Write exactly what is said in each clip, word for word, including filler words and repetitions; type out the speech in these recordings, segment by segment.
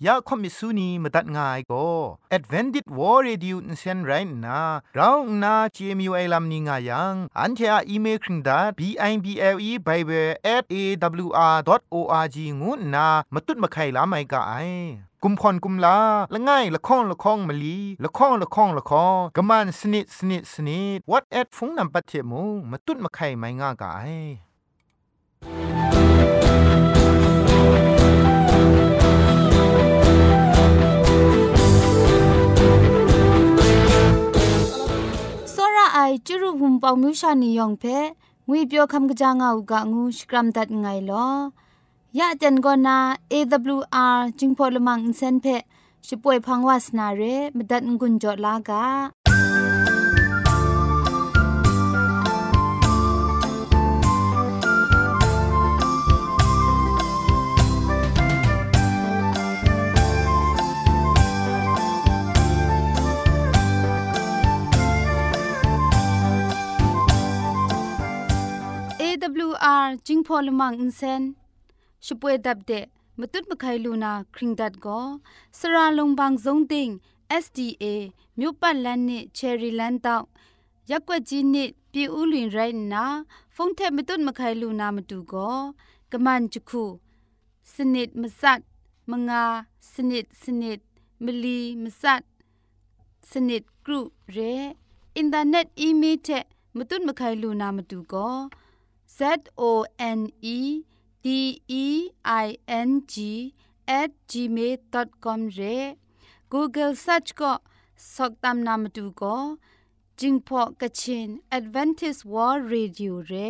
ยาคอมิสุนีมาตัดง่ายก็ Advented War Radio นเซนไรนะเราหน้า จี เอ็ม ยู ไอ ลัมนิงายังอันเทอะอีเมลคิงดา บี ไอ บี แอล อี Bible แอท เอ ดับเบิลยู อาร์ ดอท โอ อาร์ จี งูนะมาตุดมาไข่ลาไม่กะไอกุมพรกุมลาละง่ายละข้องละข้องมะลีละข้องละข้องละข้องกะมันสนิดสนิดสนิด what at ฟงนำปัจเจมูมาตุดมาไข่ไม่ง่ากะไอไอจุรุภุมปองมิวชานียองเพงุยเปียวคำกะจางเอากะงูสกรัมดัดไงลอยะจันกอนา เอ ดับเบิลยู อาร์ จิงพอลมังอินเซนเพช่วยพังวาสนาเรมดัดงุนจอลากาเอ ดับเบิลยู อาร์ จิงพอลมังอินเซนช่วยดับเดะมตุดมะไคลูนาคริงดัดก็สระลงบางซงติง เอส ดี เอ မြို့ပတ်လန်းနစ်ချယ်ရီလန်းတောက်ရက်ွက်ကြီးနစ်ပြည်ဦးလွင်ရိုင်းနာဖုန်ထက်မတုတ်မခိုင်လူနာမတူကောကမန်ချခုစနစ်မစတ်မငါစနစ်စနစ်မလီမစတ်စနစ်ဂရုရဲအင်တာနက်အီးမေးလ်ထက်မတုတ်မခိုင်လူနာမတူကော Z O N E D E I N G at gmail dot com เร Google search ก็สอกตามนามดูก็จิงพอกะชิน Adventist World Radio เร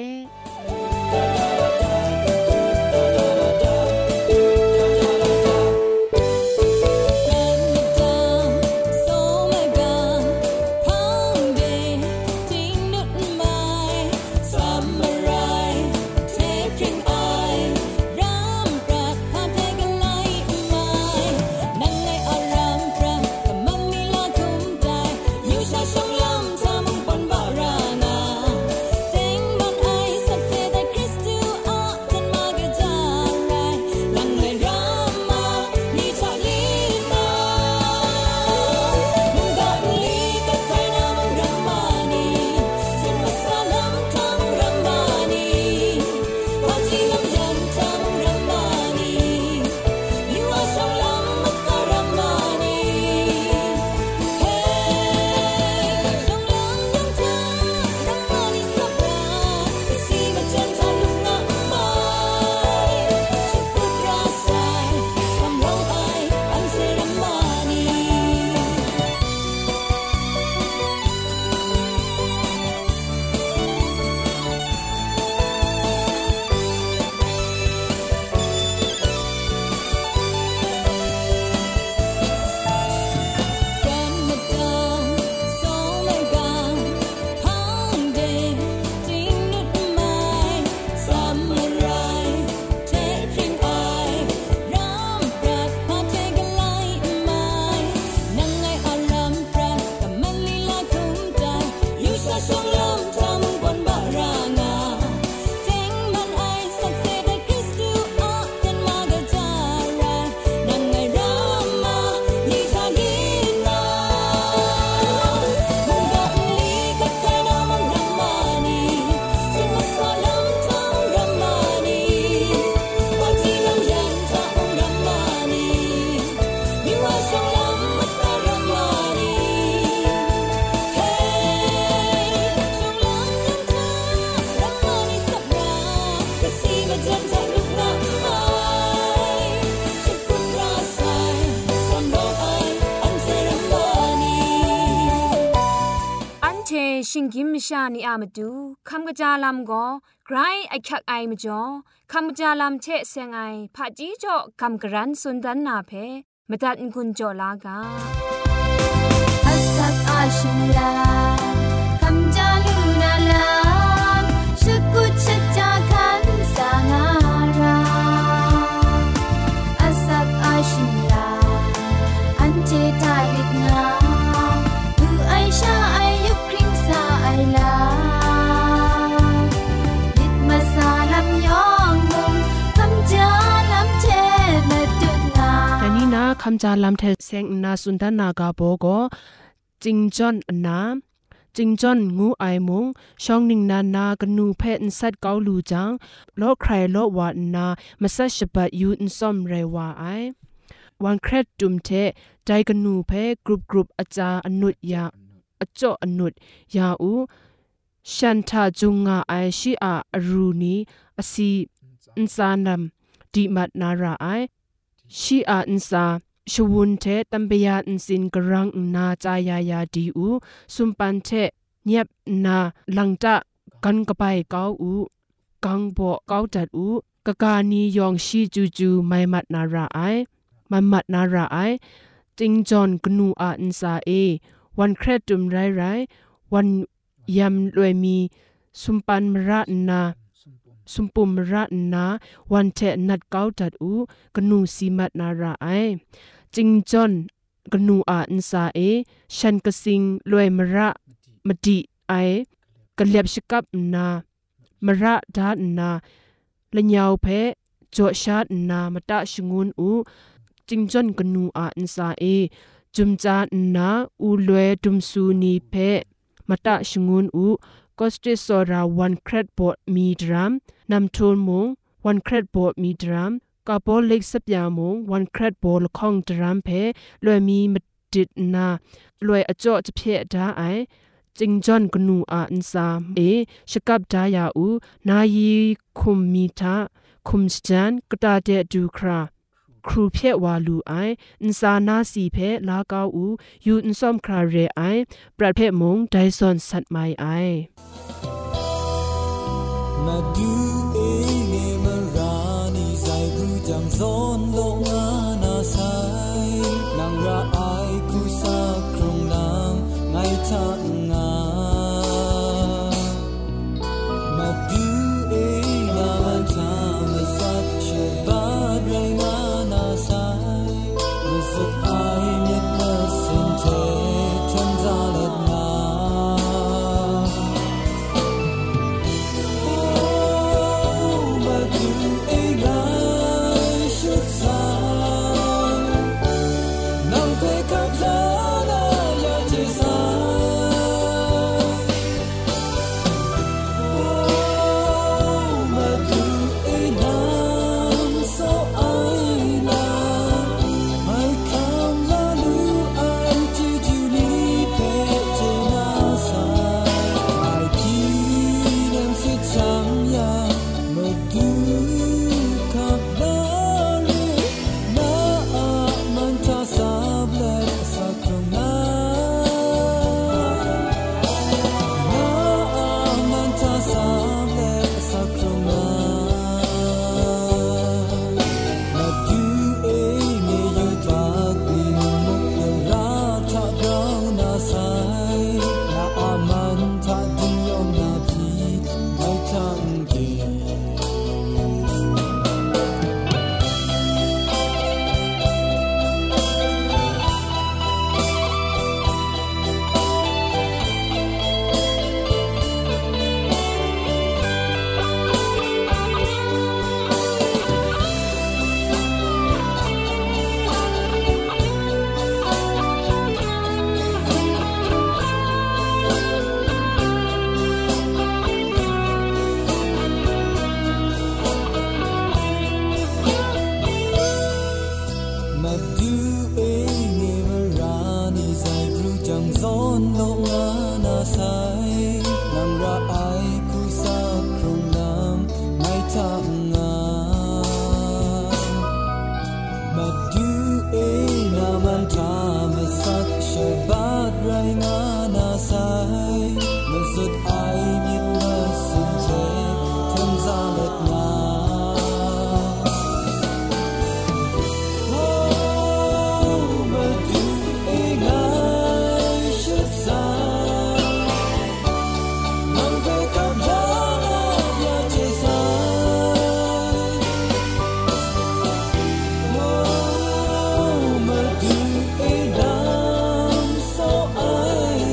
ชิงกิมชานีอามาดูคำกระจาลำก็ไกรไอคักไอมาจ่อคำกระจาลำเชะเซงไอผาจีจ่อคำกระรันสุนดันนาเพมาตัดกุญจ่อลากาอัสสักอาชิมลาคำจาลูนาลาชุกุชะจาคันสางาราอัสสักอาชิมลาอันเจตาลิกนาดูไอชาไอยุคริงซาไอลาลิดมาซาลำยองมุงคำจาลำเชมาดุนาแต่นี่นาคำจาลำเทเซงนาสุนทนากาโบโกจิงจอนนาจิงจอนงูไอมุงช่องนิงนานากนูเพนสัดเกาลูจังโลใครโลวานามาสัชบัดยูนซอมเรวาไอวันเครดจุมเทใจกนูเพกรุบกรุบอาจาอนุดยาอจ่ออนุดยาอูชันทาจุงงาไอชีอาอรูนีอสีอินซานามดีมัดนาราไอชีอาอินซาชวุนเทตัมเปียอินสินกรังนาจายายาดีอูสุมปันเทเนียบนาลังตะกันกะไปเกาอูกังโบเกาจัดอูกะกานียองชีจูจูไมมัดนาราไอมัมัดนาราไอจิงจอนกนูอาอินซาเอวันเครตุมไรไรวันยำลวยมีสุมปันมระนาสุมปุมระนาวันเทนัดเกาจัดอูกนูสีมัดนาราไอจิงจอนกนูอาอินซาเอฉันกสิงลวยมระมดีไอกะเลียบชกับนามระดานาละยาวเพโจชาดนามตะชงุนอูจิงจอนกนูอาอินซาเอจุมจานาอูลวยดุมซูนีเพมตะชงุนอูกอสเตสอราวันเครดบอดมีดรัมนำโทนมงวันเครดบอดมีดรัมกาโปเล็กสับยามงวันเครดบอลคองดรัมเพลวยมีมดิดนาลวยอจ่อจะเพะดาไอจิงจอนกนูอาอินซาเอชกับดายาอูนายีคุมมีทาคุมสจันกตาเดดูคราครูเพะวาลูไออินซานาสีเพลากาอูยูอินซอมคราเรไอปรัดเพะมงไดซอนสัตไมไอมาดูเองเอมารานีใส่กูจังซอนลงอานาไซนางราไอกูสักครงนางไงทักงามาดูเองนามันทำให้สักเชบาเรงานาไซรู้สึกไอเม็ดละสินเททันจาเล็ดนาI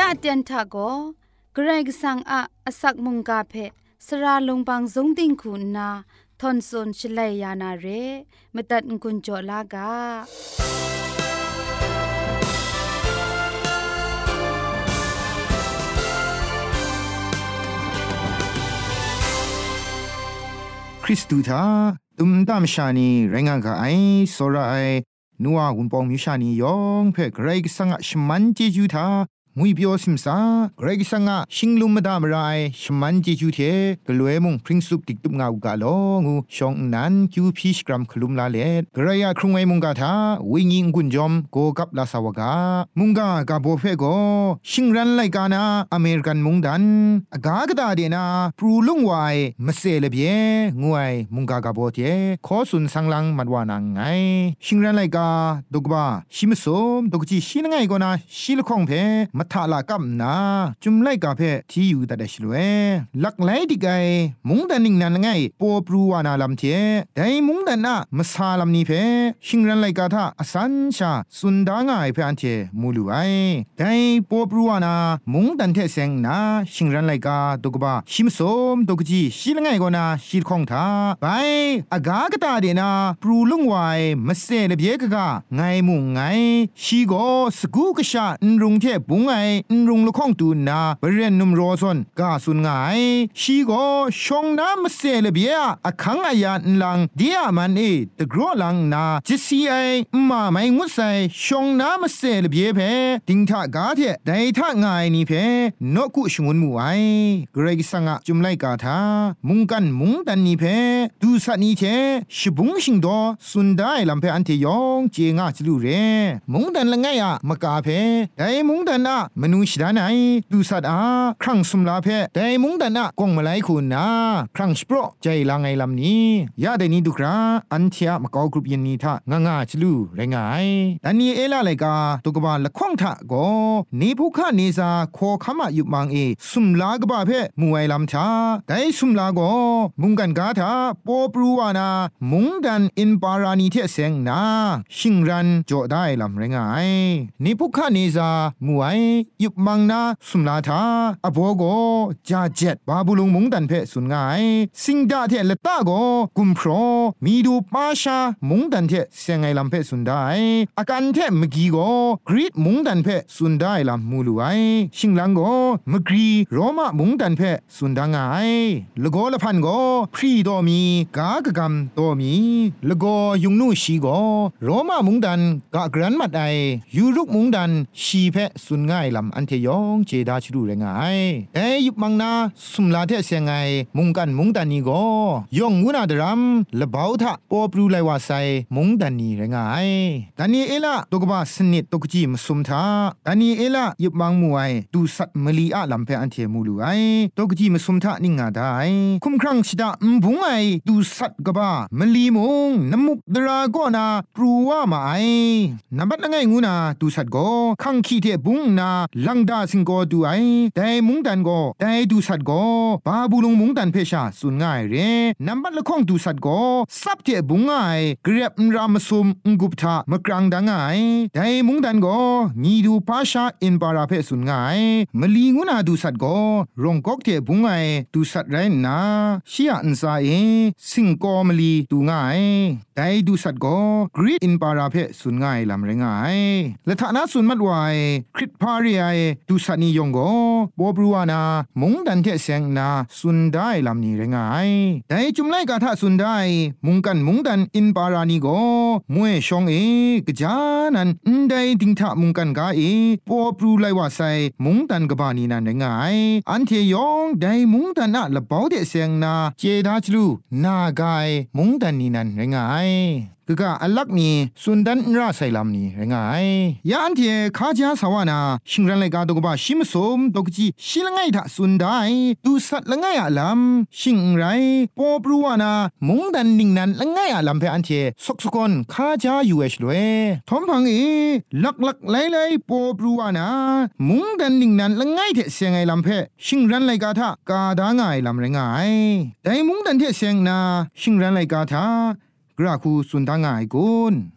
เตียนทาโกเกรกสังอะอสักมุงกาเพสระลงบางสงติงคุณนาทอนซนชลัยยานาเรมตัดกุญจลากาคริสตูทาตุมตามชานีแรงงานกาไอโซราไอนัวหุ่นปองมิชานียองเพ่เกรกสังอะชมันเจจูทางุยเปียวซิมซาเกรกสังอะชิงลุมมดามรายชมันเจจูเทกลวยมุงพริ้งซุปติกตุมงาวกาลงูชองนันคิวพีชกรัมคลุมลาเลกระยะครุงไอมุงกาทาวิญิงกุนจอมโกกับลาสาวกามุงกากาโบเฟโกชิงรันไลกานาอเมริกันมุงดันอากากตาเดนาปรูลุงไวมะเซเลเบียงวยมุงกากาโบเทขอสุนสังลังมัดวานังไงชิงรันไลกาดกบาชิมสมดกจีชินไงกนาชิลคองเพมัทาลากัมนาจุมไลกาเพที่อยู่แต่เดชลเวลักไลดิไกมุงดันนิงนันไงปอปรูวานาลัมเทไดมุงดันนะมสาลัมนีเพชิงรันไลกาทาอสันชาสุนดางายเพอันเทมูลูไอไดปอปรูวานามุงดันเทเซงนาชิงรันไลกาดกบาชิมสมดกจีชิลไงกนาชิลคองทาไปอากากตาเดนาปรูลุงไวมเซเลเบียกกาไงมุงไงชีโกสกูกชาอนรุงเทปุงไงอนรุงละข้องตูนาบริเวณนุมโรซอนกาสุนไงชีโกชงน้ำมเสเลเบียอะขังอายานลังเดียมันเอตะกรอลังนาจิซีไอมาไม่งุดใส่ชงน้ำมเสเลเบียเพติงทากาเทไดทาไงนี่เพนกุชงุนมูไอเกรกสังะจุมไลกาทามุงกันมุงดันนี่เพดูสันนี่เทชิบุงชิงโดสุนได้ลำเพอันเทยองเจงาจลูเรมุงดันละไงอะมะกาเพไดมุงดันอะมนุษย์ดานไอดูสัตอาครั้งสุมลาเพไดมุงดันอะกงมาไลคุณนาครั้งสโปรใจลางไงลำนี้ยาเดนี้ดูคราอันเทียมะกอกรุปยันนี้ทางางาจลูไรงายดันนี้เอลาไลกาตุกบาละข้องทะโกนีผู้ข้านีซาโคขมายุบมังเอสุมลากบาเพมวยลำชาไดสุมลาโกมุงกันกาทาปอปรูวานามุงดันอินปารานีเทเซงนาชิงรันโจได้ลำไรงายนิพุคานิซามวยยุบมังนาสุมลาทาอโบโกจาเจ็ดบาบุลุงมุงดันเพสุนงายสิงดาเทเลตาโกกุมโพรมีดูปาชามุงดันเทเซงไงลำเพสุนได้อาการเทมกีโกกรีดมุงดันเพสุนได้ลำมูลูไอชิงลังโกมกรีโรมามุงดันเพสุนดางายละโกละพันโกพรีโดมีกากะกัมโตมีละโกยุงนูชีโกโรมามุงดันกะกรันมัดไอยูรุกมุงดันชีเพสุนง่ายลำอันเทยองเจดาชรูแรงไงแต่ยุบมังนาสุมลาเทเสงไงมุงกันมุงดันนี้โกยองงูนาดรัมละเบาทะปอปรูไลวาไซมุงดันนี้แรงไงดันนี้เอละตกบาสนิดตกจีมสุมทาดันนี้เอละยุบมังมวยดูสัตมลีอะลำเพอันเทมูลูไอตกจีมสุมทานิงาได้คุมครั้งชิดาอุบุงไอดูสัตกบามลีมงน้ำมุกดราโกนาปรูว่ามาไอนับบัดละไงงูนาดูสัตโกขังขี้เทบุงนาลังดาสิงโกดูไอแต่มุงดันโกแต่ดูสัตโกบาบูลงมุงดันเพชาสุนง่ายเรนับบัดละข้องดูสัตโกซับเทบุงไอเกรียบรามซุมกุบทามกรังดังไอแต่มุงดันโกมีดูพาชาอินปาราเพสุนง่ายมลีงูนาดูสัตโกรงกอกเทบุงไอดูสัตไรนาชียอันซาเอสิงโกมลีดูง่ายแต่ดูสัตโกกรีดอินปาราเพสุนง่ายลำไรงายและฐานะสุนมัดไวคริตพาริไอดูสัตนิยงโกบอบรูวานามุงดันเทเซงนาสุนได้ลำนี้ไรงายแต่จุมไลกาทะสุนได้มุงกันมุงดันอินปารานีโกมวยชองเอกจานันอินไดดิงทะมุงกันกาเอปอบรูไลวาไซมุงดันกบานีนันไรงายอันเทยองได้มุงดันอะละเบาเทเซงนาเจดาจลูนากายมุงดันนีนันไรงายกะกะอลักนีสุนดันราไซลามนีไรงายยาอันเทคาจาสวานาชิงรันไลกาดกบะชิมสมดกจีชิลไงทะสุนได้ดูสัตละไงอะลำชิงไรปอปรูวานามุงดันนิงนันละไงอะลำเพอันเทสกสกอนคาจาอยู่เอชด้วยทอมพังเอลักลักไลไลปอปรูวานามุงดันนิงนันละไงเทเสียงไงลำเพชิงรันไลกาทะกาดางายลำไรงายแต่มุงดันเทเสียงนาชิงรันไลกาทะกราคูสุนทางง่ายกุน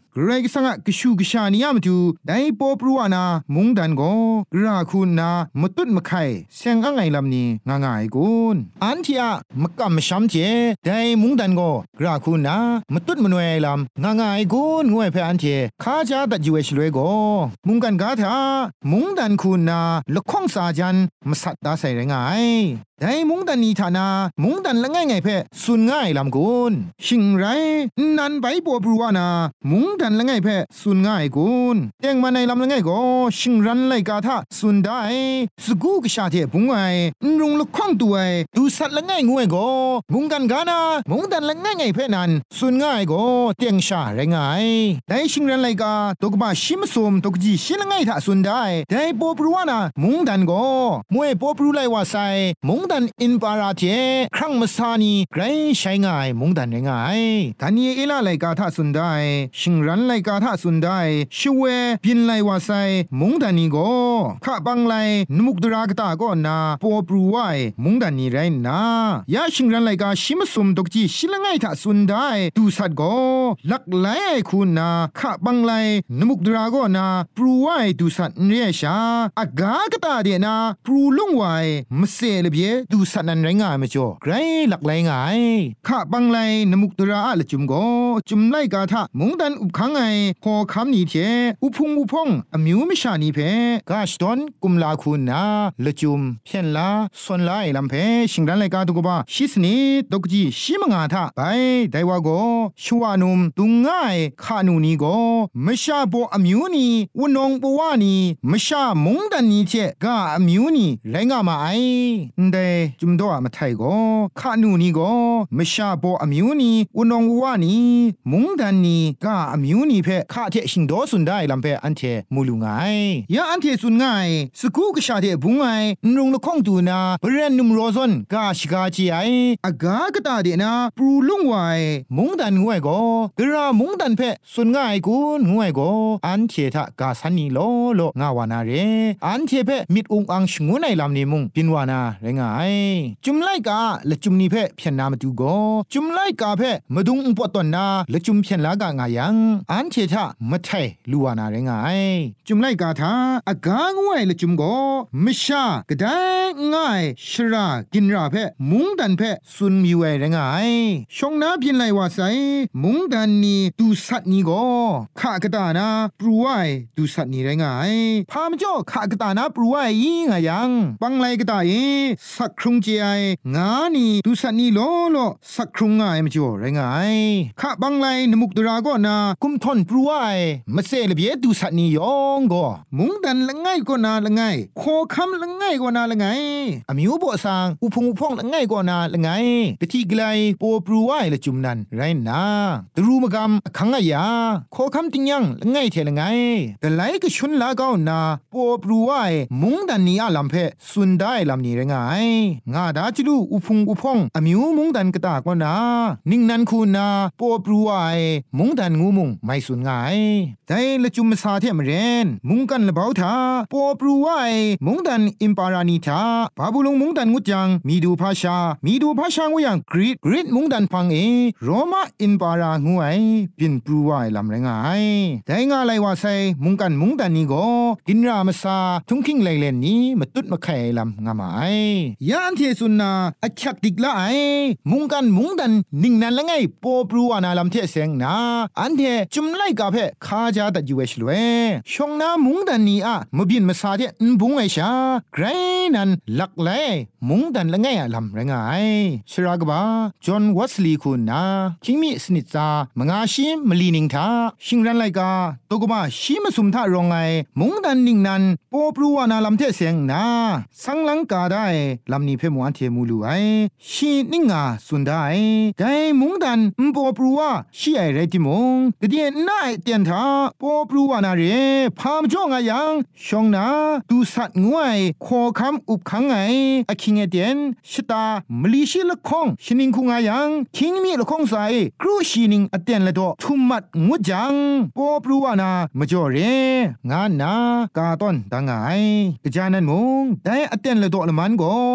เกรกสังกชูกชานียามตูไดปอปรูวานามุงดันโกกราคุณนามตุดมะไข่เซงอ่างไงลำนี้ง่ายง่ายกุนอันที่อะมกำมช้ำเจไดมุงดันโกกราคุณนามตุดมนวยลำง่ายง่ายกุนงวยเพออันที่ข้าจะตัดยูเอชเลยโกมุงกันกาถามุงดันคุณนาละข้องสาจันมสัตตาใส่ไงไดมุงดันนีธานามุงดันละง่ายง่ายเพสุนง่ายลำกุนชิงไรนันใบบัวปรูวานามุงดันละง่ายเพสุนง่ายกุนเต็งมาในลำละง่ายก็ชิงรันไลกาทาสุนได้สกูกชาเทปุงไอรุงละข้องตัวไอดูสัตละง่ายงวยก็มุงกันกานามุงดันละง่ายง่ายเพนันสุนง่ายก็เตียงชาไรงายไดชิงรันไลกาตกบาชิมสมตกจีชิละง่ายทาสุนได้ไดบัวปรูวานามุงดันก็มวยบัวปรูไลว่าไซมุงดันอินปาราเทครั้งมสานีไกรใช้ง่ายมุงดันง่ายทันยีเอลาไลกาทาสุนได้ชิงรันไลกาทาสุนได้ช่วยพินไลว่าไซมุงดันนี้ก็ข้าบังไลนมุกดรากตาก็นาปอปรูไวมุงดันนี้ไรนายาชิงรันไลกาชิมสมตกจีชิลง่ายทาสุนได้ดูสัตก็ลักไลคุณนาข้าบังไลนมุกดราก็นาปรูไวดูสัตเรียชาอากากตาเดนาปรูลุงไวมเสลเบียดูสัตนันไรงายมจ่อไกรหลักไลง่ายข้าบังไลนมุกดราละจุมก็จุมไลกาทามุงดันอุบขังไงพอคำนี้เทอุพุงอุพงอมิวมิชานีเพกาชตอนกุมลาคุณนาละจุมเพียนลาส่วนลายลำเพชิงรันไลกาตุกบะชิสนีตกจีชิมงาทาไปไดวาโกชัวนุมตุงง่ายขานูนีโกมชาโบอมิวนีวนองปวานีมชามุงดันนี้เทกาอมิวนีไรงามาไอเดจุมโดอะมาไทโกขานูนีโกมชาโบอมิวนีวนองปวานีมุงดันนีกาอมิวนีเพข้าเทชิงโดสุนได้ลำเพอันเทมูลุงไงยาอันเทสุนไงสกูกชาเทบุงไงนรงละข้องตูนาเบรนนุมโรซอนกาชิกาจีไออากากตาเดนาปรูลุงไวมุงดันงวยโกกระมุงดันเพสุนไงกุนงวยโกอันเททะกาสันนีโลโลงาวานาเรอันเทเพมิดอุงอังชงูในลำนี้มุงปินวานาเรงไงจุมไลกาละจุมนีเพเพียนนามาดูโกจุมไลกาเพมาดุงอุปตนนาละจุมเพียนลากางายังอันเททะมาไทลูวานาเรงไงจุมไลกาทาอากางวยละจุมโกมิชากะไดง่ายชรากินราเพมุงดันเพสุนมีไวเรงไงชงนาพินไลว่าไซมุงดันนีดูสัตนีโกข้ากะตานาปรูไวดูสัตนีเรงไงพามจ่อข้ากะตานาปรูไวยิงายังปังไลกะตาเอสักครุงเจไองานีดูสัตนีโลโลสักครุงง่ายมจ่อเรงไงข้าบังไลนมุกดราก็นากุมทนปรูไวมาเซลเบียดูสัตนียองโกมุงดันละง่ายก็นาละง่ายโคคำละง่ายก็นาละง่ายอมิวบ่ซางอุพงอุพงละง่ายก็นาละง่ายกะทิไกลปอปรูไวละจุมนันไรนาตรูมกำขังอะยาโคคำติงยังละง่ายเทละง่ายแต่ไหลก็ชุนลาก้าวนาปอปรูไวมุงดันนี้อะลำเพสุนได้ลำนี้ละง่ายงาดาจิลูอุพงอุพงอมิวมุงดันกะตากว่านานิ่งนันคูนาปอปรูไวมุงดันงูมุงไม่สุนง่ายแต่ละจุมสาเทมเรนมุงกันละเบาทาปอปรูไวมุงดันอิมปารานีทาบาบุลงมุงดันงุจังมีดูภาษามีดูภาษางุยังกรีดกรีดมุงดันพังเอโรมาอินปารางุไอปินปรูไวลำแรงไงแต่งาไลว่าไซมุงกันมุงดันนี้ก็กินรามซาทุงคิงไลเลนนี้มาตุดมาไข่ลำงามาไอยานเทสุนนาอัจฉริกละไอมุงกันมุงดันนิ่งนันละไงปอปรูวานาลำเทเสงนาอันเทจุมไลกาเพคาจาตัดยูเอชลเวชงนามุงดันนี้อะมบินมาซาเทนบุงไอชาไกรนันลักไลมุงดันละไงอะลำแรงไงชรากบาจอห์นวัสลีคุณนาคิงมีสนิทซามงาชิมมลีนิงทาชิงรันไลกาตกมาชิมสุมทารองไงมุงดันนิ่งนันปอปรูวานาลำเทเสงนาสังลังกาได้ลำนี้เพ่มวันเทมูลูไอชีนิ่งาสุนได้ไกมุงดันปอปรูวาชีไอเรติมงกะเดียนน่าเตียนทาปอปรูวานาเรพามจ่องายังชงนาดูสัตงวยขอคำอุบขังไงอะคิงเอเตียนชตามลีชิละคงชินิงคุงายังคิงมีละคงใส่ครูชินิงอเตียนละดอทุมมัดงุจังปอปรูวานามจ่อเรงานนากาต้นตังไงกะจานันมงได้อเตียนละดอละมันโก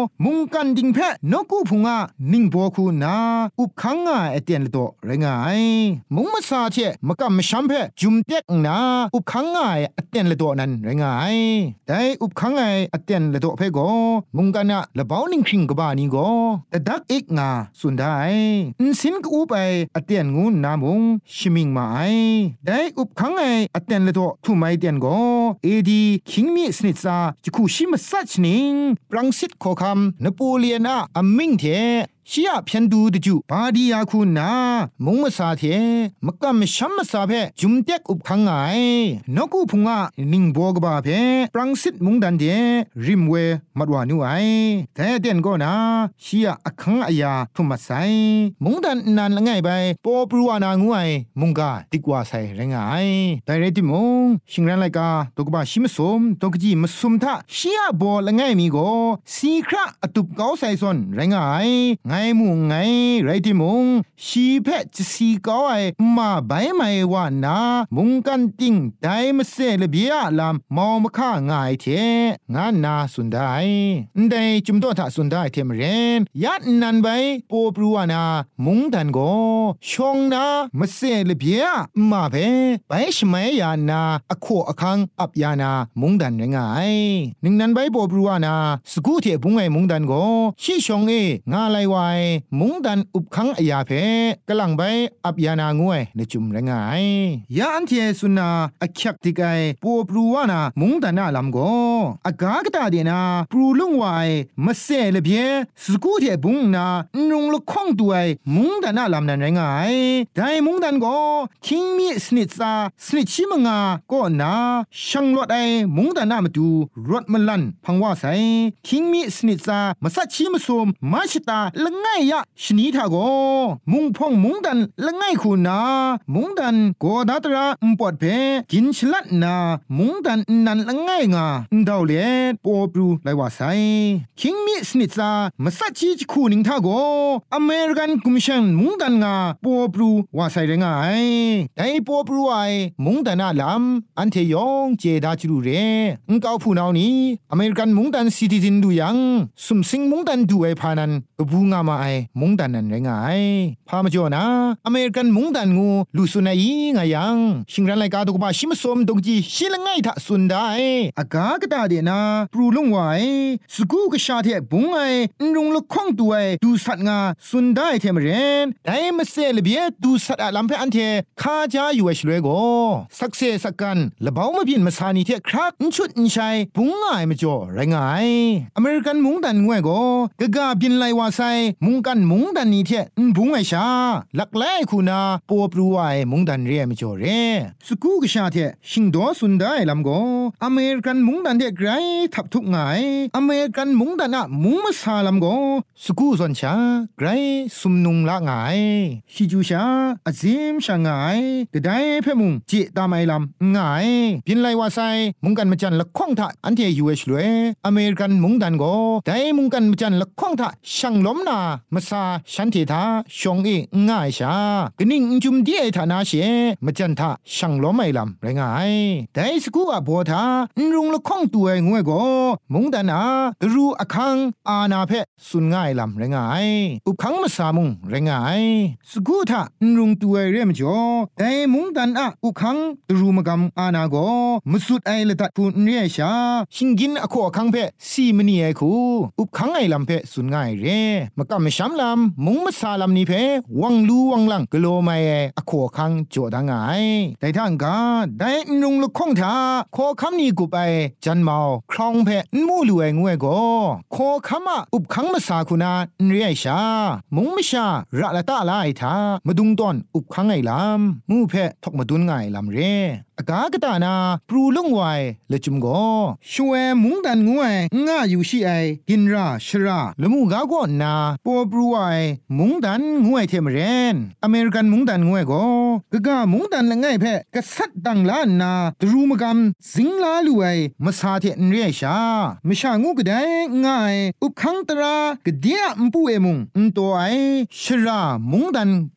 มุงกันดิงเพนกูพุงะนิงโบคูนาอุบคังงาเอเตียนละโตไรงายมุงมาซาเทมกะมชัมเพจุมเต็กนาอุบคังงาเอเตียนละโตนั้นไรงายแต่อุบคังงาเอเตียนละโตเพโกมุงกันนะละบ้านิงคิงกบานิโกแต่ดักอีกงาสุดได้อินสินกูไปเอเตียนงูนามุงชิมิงมาไอได้อุบคังงาเอเตียนละโตทุไมเตียนโกเอดีคิงมีสนิทซาจิคูชิมสัชนิงปรังสิตโคคำนโปเลียนาอมิงเทชียเพียนดูดจูบาดียาคุณนามุงมาซาเทมกะมชัมมาซาเพจุมเต็กอุบคังไงนกูพุงะนิงโบกบาเพปรังสิตมุงดันเดริมเวมัดวานูไอแต่เด่นก็นาชียอคังอายาทุมัดไซมุงดันนันละไงไปปอปรัวนางูไอมุงกาติกว่าไซไรงายแต่เรติมุงชิงรันไลกาตกบาชิมสมตกจีมสุมทะชียบอละไงมีโกสีคระอตุบเกาไซซอนไรงายไงมุงไงไรที่มุงชีเพจสีก้อยมาใบไม่ว่านามุงกันติงได้มาเสลเบียลามองมาข้าง่ายเทงานนาสุดได้ได้จุมโตถ้าสุดได้เทมเรนยัดนันไปโปปรัวนามุงดันโกชงนามาเสลเบียมาเพไปชไม่ยานาอโคอคังอับยานามุงดันยังไงนึงนันไปโปปรัวนาสกูเทปุงไงมุงดันโกชีชงเองาไลวายมุงดันอุบคังอายาเพกลังไปอับยานางวยในจุมระงายยาอันเทสุนาอักยักติกายปูปรูวานามุงดันนาลำโกอากากตาเดนาปรูลุงวายมาเสลเบียสกูเทบุงนานุงลุคงตัวมุงดันนาลำนันระงายได้มุงดันโกคิงมีสนิทซาสนิทชิมงาก็นาช่างรถไอมุงดันนามาดูรถมันลันพังว่าไซคิงมีสนิทซามาสัชชิมสมมาชิตาละง่ายยะชนีทาโกมุงพงมุงดันละง่ายคุณนามุงดันโกดาตระอุปอดเพกินฉลัดนามุงดันนันละง่ายงาดาวเลปอปรูไลว่าไซคิงมีสนิทซามาสัชชิคูนิงทาโกอเมริกันกุมชันมุงดันงาปอปรูว่าไซเรงายไอปอปรูไอมุงดันนาลำอันเทยองเจดาจรูเรอุงกาวผู้นาวนี้อเมริกันมุงดันซิติซินดูยังสุมสิงมุงดันดูไอพานันกบูงามาไอมุงดันนันไรงายพามาจ่อนะอเมริกันมุงดันงูลูสุนัยงายังชิงรันไลกาตกบาชิมสมดงจีชิลง่ายทะสุนได้อากากตาเดนะปรูลงไวสกูกชาเทบุงไอนุงลคงตัวไอดูสัตงาสุนได้เทมเรนได้มาเซลเบียดูสัตอะลำเพอันเทคาจาอยู่ไอชลวยโกสักเซสักกันละเบามาเปลี่ยนมาสานีเทครักชุดอินชัยบุงไอมาจ่อไรงายอเมริกันมุงดันงวยโกกะกาบินไลวาไซมุงกันมุงดันนี้เทบุงไอชาลักไลคุณาปอปรูไอมุงดันเรียมจ่อเรสกูกชาเทชิงดอสุนได้ลำโกอเมริกันมุงดันเทไกรทับทุกไงอเมริกันมุงดันอะมุงมาซาลำโกสกูซอนชาไกรสุมนุงละไงฮิจูชาอซิมชาไงกะไดเพ่มุงจิตามไอลำไงบินไลวาไซมุงกันมาจันละข้องทะอันเทยูเอชเลยอเมริกันมุงดันโกไดมุงกันมาจันละข้องทะช่างล้มนามาซาฉันเทธาชงเอง่ายชากนิ่งจุมเดียธานาเชมาจันทะช่างล้มไม่ลำไรงายแต่สกูอาโบธารุงละข้องตัวงวยโกมุงดันากรูอคังอานาเพสุนง่ายลำไรงายอุคังมาสามุงไรงายสกูทะรุงตัวเรียมจ่อแต่มุงดันอะอุคังรูมกำอานาโกมุสุดไอละตัดพูนเรียชาชิงกินอโคอคังเพสีมณีไอคูอุคังไอลำเพสุนง่ายเรมกำมชัมลำมุงมาซาลำนี้เพวังลูวังลังกโลไมเออโคคังจ่อดังไงแต่ทางกาได้รุงละข้องทาโคคำนี้กูไปจันเมาครองเพมูลูไองวยโกโคคำอะอุคังมาซาคุณาเรียชามุงมชาระละตาลายทามาดุงตอนอุคังไอลำมูเพทกมาดุนไงลำเรอากากตานาปรูลุงไวเลจุมโกช่วยมุงดันงวยง่าอยู่ชีไอกินราชราละมูกาก็นาปอปรูไวมุงดันงวยเทมเรนอเมริกันมุงดันงวยโกกะกามุงดันละไงเพกษัตดังล้านนาตรูมกำสิงลาลูไอมาซาเทนเรียชามชางูกะไดง่ายอุคังตรากะเดียมปูเอมุงอุนโตไอชรามุงดัน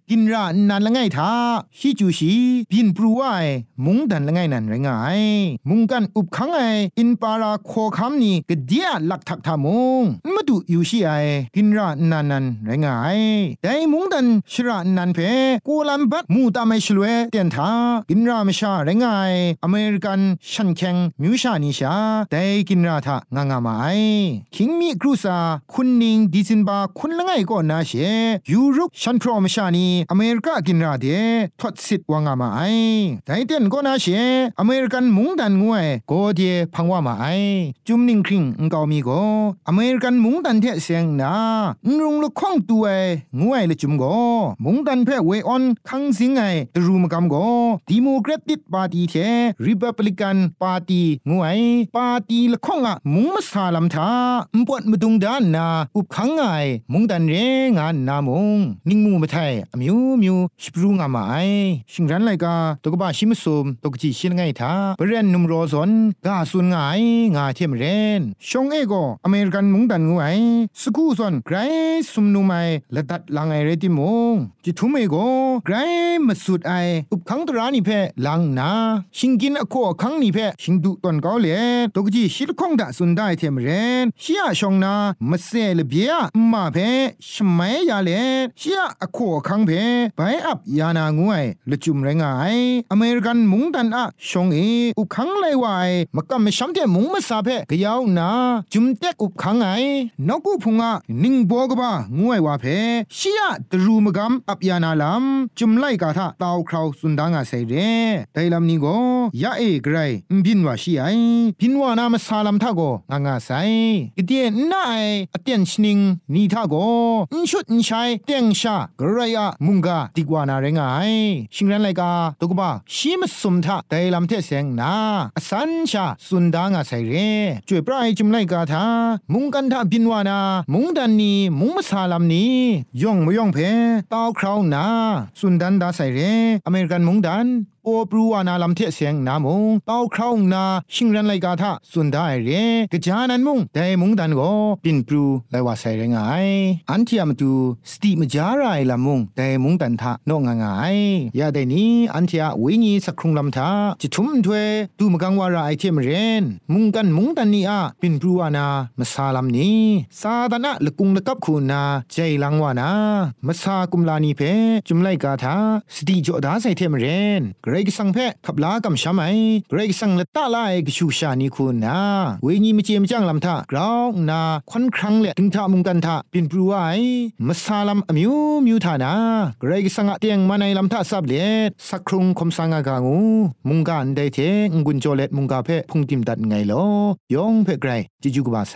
กินรานันละไงทาชิจูชีบินปรูไอมุงดันละไงนันไรงายมุงกันอุบขังไออินปาราโคคำนี่กะเดียลักทักทามุงมาดูอยู่ชีไอกินรานันนันไรงายแต่มุงดันชรานันเพกูลัมบัดมูตาไม่ชลวยเตียนทากินรามชาไรงายอเมริกันชันแข็งมิวชานิชาแต่กินราทางางามาไอคิงมีครูซาคุณนิงดิซินบาคุณละไงก็นาเชยูรุปชันพรอมชานีอเมริกากินราเดทอดสิทธิ์วางามาไอแต่เตียนก็นาเชอเมริกันมุงดันงวยโกเดพังว่ามาไอจุมนิงคริงงกามีโกอเมริกันมุงดันเทเสียงนานรุงลุข้องตัวงวยเลยจุมโกมุงดันเพ่เวออนคังสิงไงตรูมกำโกดิโมแครติกปาร์ตี้เทริพับลิกันปาร์ตี้งวยปาร์ตี้ละข้องอะมุงมาซาลัมทาอุปดมดุงดานนาอุบขังไงมุงดันเรงานนามุงนิงมูมาไทยอมิวมิวชิปรุงอามาไอชิงรันไลกาตกบ้าชิมซุมตกจีชินไงทาเบรนนุมโรซอนกาซุนไงงาเทมเรนชงเอโกอเมริกันมุงดันงวยสกูซอนไกรซุมนุไมละดัดลังไอเรติมงจิทุเมโกไกรมาสุดไออุบขังตรานิเพลังนาชิงกินอโคขังนิเพชิงดุตอนเกาเลตกจีชิลคงดะสุนได้เทมเรนชิอาชงนามาเซลเบียมาเพชมัยยาเลชิอาอโคขังเพไปอับยานางวยละจุมไรงายอเมริกันมุงดันอะชงเออุบขังไลวายมากำไม่ช้ำเทมุงมาซาเพกยาวนาจุมเต็กอุบขังไงนกุพุงะนิงโบกบางวยว่าเพชิอาตรูมกำอับยานาลำจุมไลกาทะตาวคราวสุนดางาไซเรไดลำนี้โกยาเอไกรบินว่าชีไอบินว่านามาซาลัมทาโกงางาไซกเดียนน่าไออเตียนชนิงนีทาโกอินชุดอินชัยเตียงชากระไรอะมุงกาติกวานาเรงไอชิงรันไลกาตุกบะชีมสุมทะไดลำเทเสงนาอสันชาสุนดางาไซเรจวยปรายจุมไลกาทามุงกันทาบินวานามุงดันนีมุงมาซาลัมนีย่องมย่องเพตาวคราวนาสุนดันดาไซเรอเมริกันมุงดันโอปรูวานาลำเทเสียงนามงตาวคราวนาชิงรันไลกาทาสุนได้เรกจานันมุงแต่มุงดันโกปินปรูไลว่าไซเรงไออันที่ยามตูสติมจาไรลำมุงแต่มุงดันทาโนงงายยาเดนี้อันที่ยาวิญีสักครุงลำทาจิทุมถวยตูมกังวาราไอเทมเรนมุงกันมุงดันนี้อะปินปรูวานามาซาลำนี้ซาดานะละกุงละกับคูนาใจลังวานามาซากุมลานีเพจุมไลกาทาสติจอดาไซเทมเรนเกรกสังเพขับลากำช้ำไอเกรกสังละตาลายกชูชานีคูนาเวญีมเจมจังลำทากราวนาควันครั้งเละถึงทามุงกันทาปินปรูไอมาซาลำอมิวมิวทานาเกรกสังเตียงมาในลำทาซับเลดสักครุงคมสังกางูมุงกันได้เทงกุนโจเลดมุงกาเพพุงติมตัดไงลอยองเพไกรจิจุกบาไซ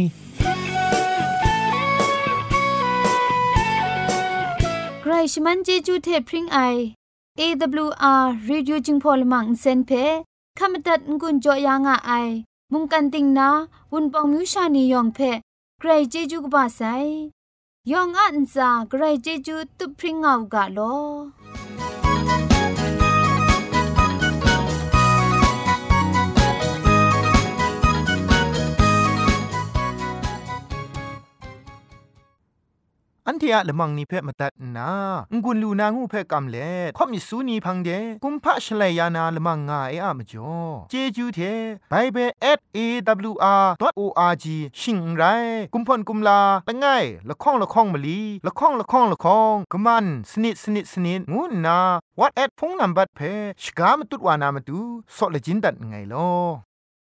ใครชมันเจจูเทพริงไอ เอ ดับเบิลยู อาร์ Radio จิงพอลมังเซนเพขมตัดงุนจอยางอ้ายมุงกันติงนาวุนปองมิวชานียองเพใครเจจูกบาไซยองอันซาใครเจจูตุพริงเอากะโลอันเทียละมังนิเพ่มาตัดนางุนลูนางูเพ่กำเล่ข่อมิสูนีพังเดกุมพะชเลยานาละมังงาเออะมจ่อเจจูเทไบเบิล แอท เอ ดับเบิลยู อาร์ ดอท โอ อาร์ จี ชิงไรกุมพ่นกุมลาละไงละข้องละข้องมะลีละข้องละข้องละข้องกะมันสนิดสนิดสนิดงูนาวัดแอดพงนัมบัดเพชกามตุดวานามตุซอเลจินดัดไงลอ